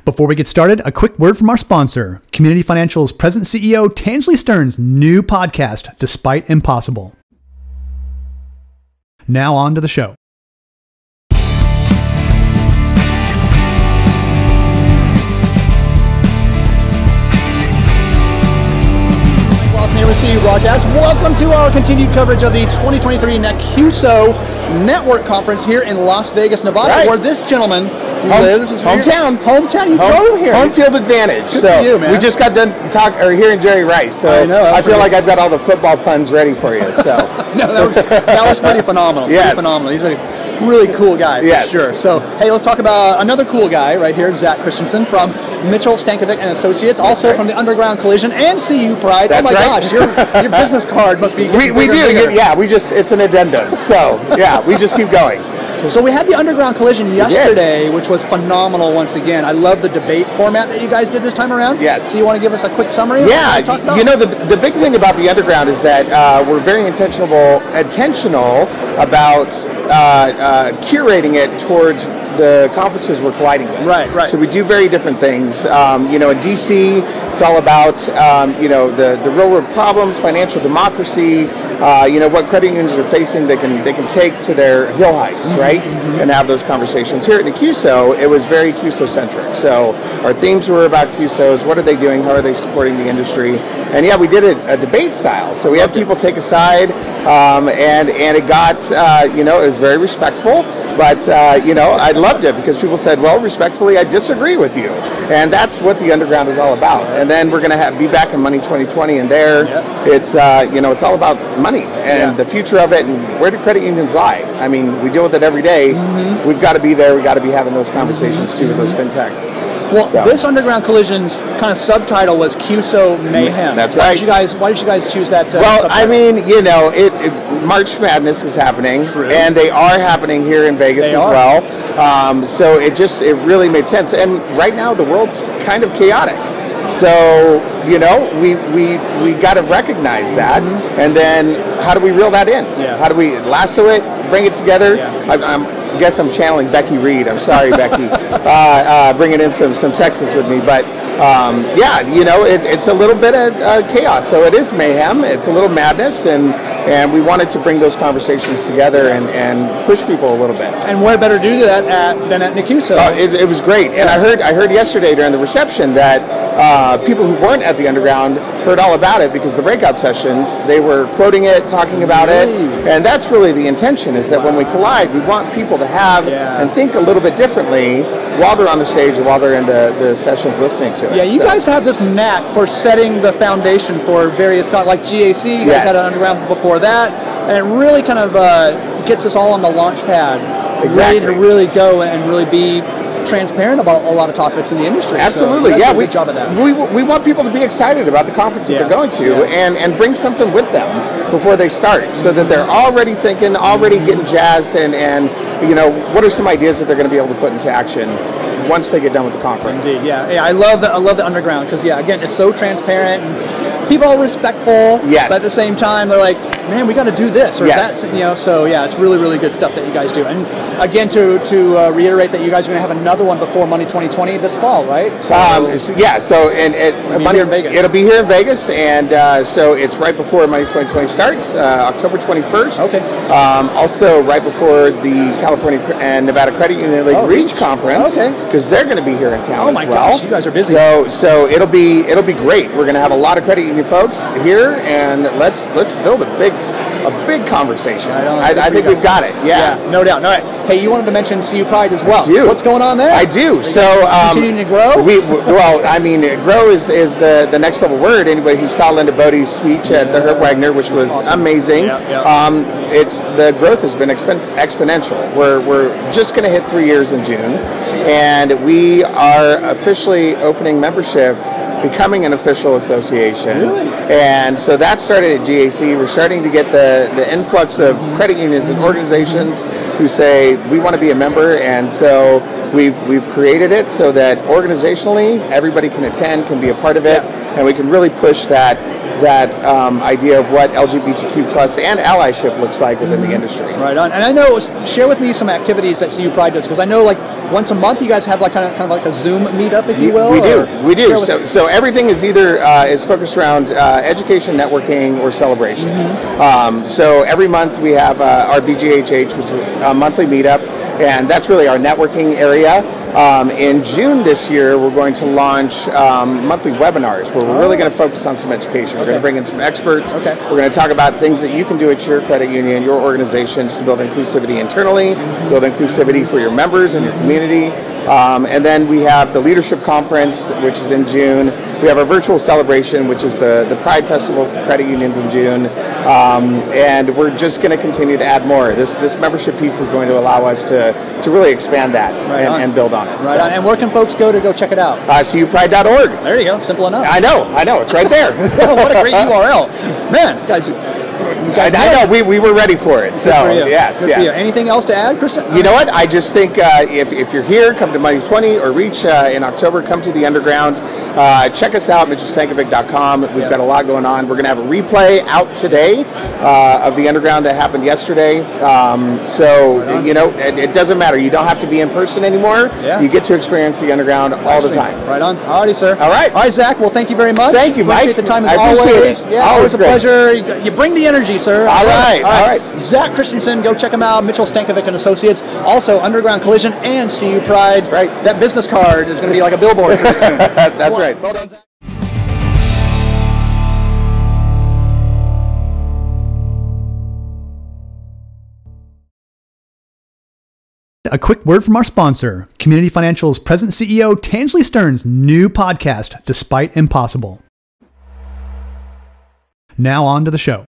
Before we get started, a quick word from our sponsor, Community Financial's President CEO Tansley Stearns' new podcast, Despite Impossible. Now on to the show. CU broadcast. Welcome to our continued coverage of the 2023 NECUSO Network Conference here in Las Vegas, Nevada, where this gentleman lives. This is hometown. You drove here. Home field advantage. Good so for you, man. we just got done hearing Jerry Rice. So I know. I feel like I've got all the football puns ready for you. So no, that was pretty phenomenal. Yes. Pretty phenomenal. He's a really cool guy, for sure. So, hey, let's talk about another cool guy right here, Zach Christensen from Mitchell, Stankovic and Associates, also from the Underground Collision and CU Pride. That's gosh, your business card must be getting we bigger do. and bigger. Yeah, it's an addendum. So yeah, we just keep going. So we had the Underground Collision yesterday, which was phenomenal once again. I love the debate format that you guys did this time around. Yes. So you want to give us a quick summary of what you talked about? You know, the big thing about the Underground is that we're very intentional about curating it towards the conferences we're colliding with. Right. So we do very different things. In DC, it's all about, the real world problems, financial democracy, what credit unions are facing they can take to their hill hikes, right? And have those conversations. Here at NECUSO, it was very CUSO-centric. So our themes were about CUSOs. What are they doing? How are they supporting the industry? And yeah, we did a debate style. So we had people take a side, and it got, it was very respectful. But, I loved it because people said, well, respectfully, I disagree with you. And that's what the Underground is all about. And then we're going to be back in Money 2020, and there it's, it's all about money and the future of it and where do credit unions lie. I mean, we deal with it every day. We've got to be there. We've got to be having those conversations too with those fintechs. Well, this Underground Collision's kind of subtitle was CUSO Mayhem. That's right. Why did you guys choose that Well, subtitle? I mean, March Madness is happening, and they are happening here in Vegas as well. So it really made sense. And right now, the world's kind of chaotic. So, we got to recognize that, and then how do we reel that in? How do we lasso it, bring it together? I guess I'm channeling Becky Reed. I'm sorry, Becky, bringing in some Texas with me. But, it's a little bit of chaos. So it is mayhem. It's a little madness, and we wanted to bring those conversations together and push people a little bit. And where better to do that than at NECUSO? It was great. And I heard yesterday during the reception that people who weren't at the Underground heard all about it because the breakout sessions, they were quoting it, talking about it. And that's really the intention, is that when we collide, we want people to have and think a little bit differently while they're on the stage or while they're in the sessions listening to it. Yeah, you guys have this knack for setting the foundation for various, like GAC, you guys had an Underground before that, and it really kind of gets us all on the launch pad, ready to really go and really be transparent about a lot of topics in the industry. Absolutely, so do a good job of that. We want people to be excited about the conference that they're going to and bring something with them before they start, so that they're already thinking, already getting jazzed, and what are some ideas that they're going to be able to put into action once they get done with the conference. Indeed, I love the Underground because again, it's so transparent and people are respectful. But at the same time, they're like, man, we got to do this or that. So it's really, really good stuff that you guys do. And again, to reiterate that you guys are going to have another one before Money 2020 this fall, right? So here in Vegas. It'll be here in Vegas, and so it's right before Money 2020 starts, October 21st. Okay. Also, right before the California and Nevada Credit Union League Reach Conference. Okay. Because they're going to be here in town. Oh my gosh, you guys are busy. So it'll be great. We're going to have a lot of credit union folks here, and let's build a big conversation. I think we've got it. Yeah, no doubt. All right. Hey, you wanted to mention CU Pride as well. I do. What's going on there? I do. So continuing to grow. Grow is the next level word. Anybody who saw Linda Bodie's speech at the Herb Wagner, which was amazing. It's the growth has been exponential. We're just going to hit 3 years in June, and we are officially opening membership, becoming an official association. Really? And so that started at GAC. We're starting to get the influx of credit unions and organizations who say we want to be a member, and so we've created it so that organizationally everybody can attend, can be a part of it, and we can really push that idea of what LGBTQ plus and allyship looks like within the industry. Right on. And I know, share with me some activities that CU Pride does, because I know once a month you guys have like kind of like a Zoom meetup, if you will? We do. So everything is either is focused around education, networking, or celebration. So every month we have our BGHH, which is a monthly meetup, and that's really our networking area. In June this year, we're going to launch monthly webinars where we're really going to focus on some education. We're going to bring in some experts. We're going to talk about things that you can do at your credit union, your organizations, to build inclusivity internally, build inclusivity for your members and your community. And then we have the Leadership Conference, which is in June. We have our virtual celebration, which is the Pride Festival for credit unions in June. And we're just going to continue to add more. This membership piece is going to allow us to really expand that and build on it. Right on. And where can folks go to check it out? CUPride.org. There you go. Simple enough. I know. It's right there. What a great URL. Man, guys. I know, we were ready for it. So, yes. For you. Anything else to add, Kristen? You know what? I just think if you're here, come to Money 20 or reach in October, come to the Underground. Check us out, MitchellStankovic.com. We've got a lot going on. We're going to have a replay out today of the Underground that happened yesterday. You know, it doesn't matter. You don't have to be in person anymore. You get to experience the Underground all the time. Right on. All righty, sir. All right. All right, Zach. Well, thank you very much. Thank you, Mike. Appreciate the time as I appreciate always. it. Yeah, always a pleasure. You bring the energy, sir. All right. Zach Christensen, go check him out. Mitchell Stankovic and Associates. Also, Underground Collision and CU Pride. That's right. That business card is going to be like a billboard pretty soon. That's right. Well done, Zach. A quick word from our sponsor, Community Financial's President CEO Tansley Stearns' new podcast, Despite Impossible. Now on to the show.